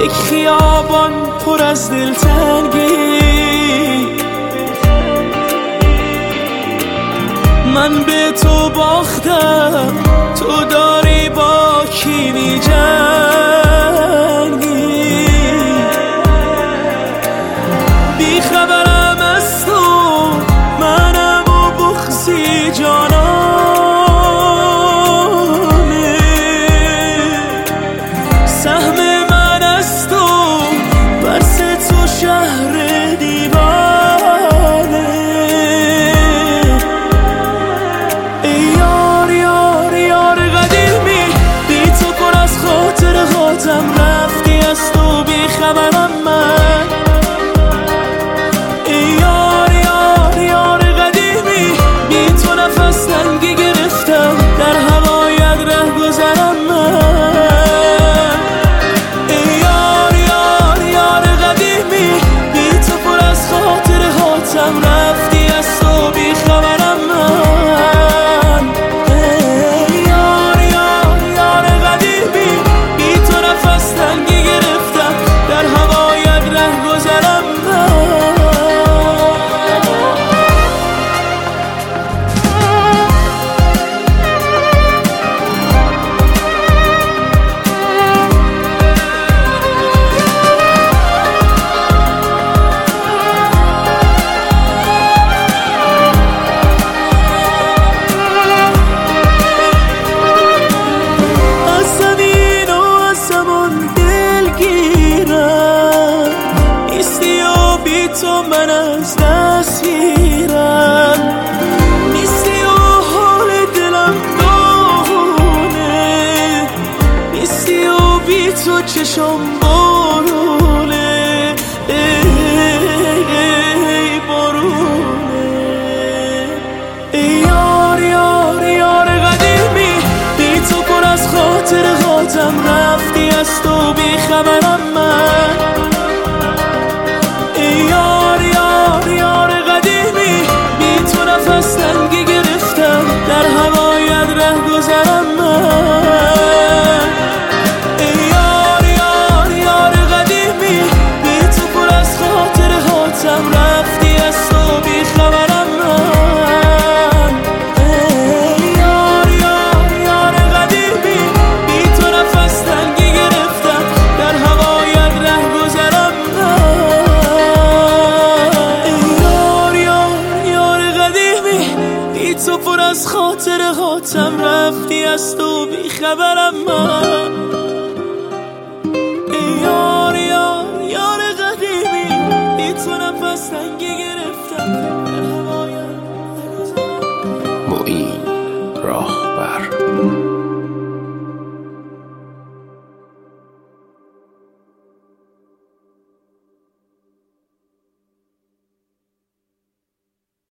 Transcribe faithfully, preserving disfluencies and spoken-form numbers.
یک خیابان پر از دلتنگی، من به تو باختم، تو داری با کی می‌جنگی. بی خبرم از تو، منم و بغضی جانانه، سهم من از تو برس تو شهر دیوانه. ای یار یار یار قدیمی، بی تو پر از خاطرهاتم، رفتی از تو بی خبرم من. ای یار یار یار قدیمی، بی تو نفس تنگی گرفتم، در هوایت ره گذرم من. ای یار یار یار قدیمی، بی تو پر از خاطرهاتم، رفتی از تو بی خبرم من. ای یار یار یار قدیمی، بی تو نفس تنگی گرفتم، در هوایت ره گذرم من. تو من از دست گیرم، نیستی و حال دلم داغونه، نیستی و بی تو چشم بارونه. ای بارونه. ای یار یار یار قدیمی، بی تو پر از خاطرهاتم، رفتی از تو بی خبرم من. یار یار یار قدیمی، بی تو نفس تنگی گرفتم، در هوایت ره گذرم من. ای یار یار یار قدیمی، بی تو پر از خاطرهاتم، رفتی از تو بی خبرم من. ای یار یار یار قدیمی، بی تو نفس تنگی گرفتم، در هوایت ره گذرم من. تو پر از خاطرهاتم، رفتی از تو بی خبرم من.